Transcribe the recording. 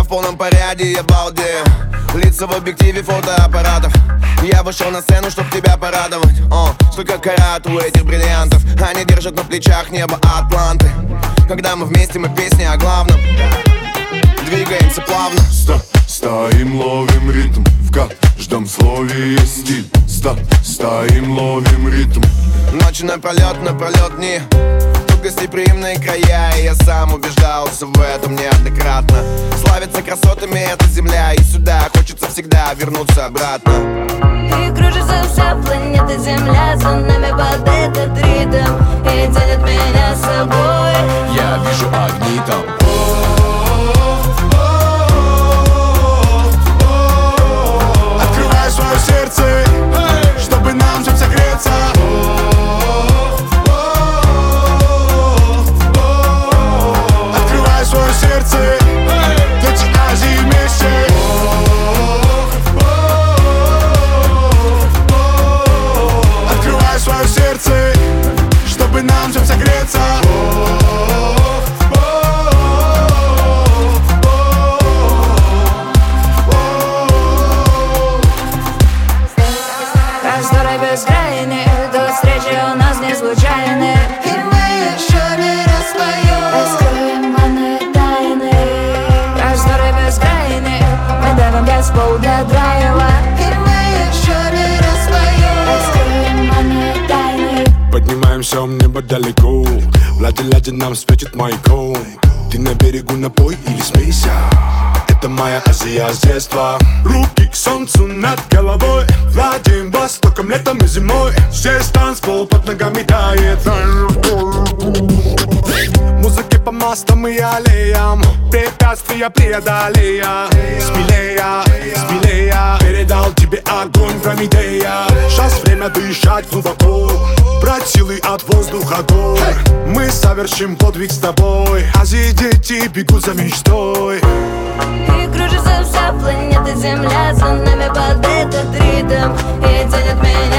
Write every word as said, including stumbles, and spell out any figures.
в полном порядке, я балдею. Лица в объективе фотоаппаратов. Я вышел на сцену, чтоб тебя порадовать. О, столько карат у этих бриллиантов. Они держат на плечах небо Атланты. Когда мы вместе, мы песни о главном. Двигаемся плавно. Ста, стоим, ловим ритм. В каждом слове есть стиль. Ста, стоим, ловим ритм. Ночи напролет, напролет дни. Тут гостеприимные края, и я сам убеждался в этом неоднократно. Славится красотами эта земля, и сюда хочется всегда вернуться обратно. И кружится вся планета Земля за нами под этот ритм, и тянет меня с собой. Я вижу огни там. Открывай свое сердце, чтобы нам всем согреться. Открывай свое сердце, дети Азии вместе. Открывай свое сердце, чтобы нам всем согреться. Просторы бескрайние, до встречи у нас не случайны, и мы еще не распоем, раскроем манные тайны. Просторы бескрайние, мы давим газ в пол для драйва, и мы еще не распоем, раскроем манные тайны. Поднимаемся в небо далеко, ладе ладе нам светит маяком. Ты на берегу, напой или смейся. Это моя Азия с детства. Руки к солнцу над головой, владеем востоком, летом и зимой. Здесь танцпол под ногами тает. Музыки по мостам и аллеям, препятствия преодолея. Смелее, смелее, передал тебе огонь Прометея. Сейчас время дышать глубоко, брать силы от воздуха гор. Мы совершим подвиг с тобой, Азии дети бегут за мечтой. И кружится вся планета Земля за нами под этот ритм, и тянет меня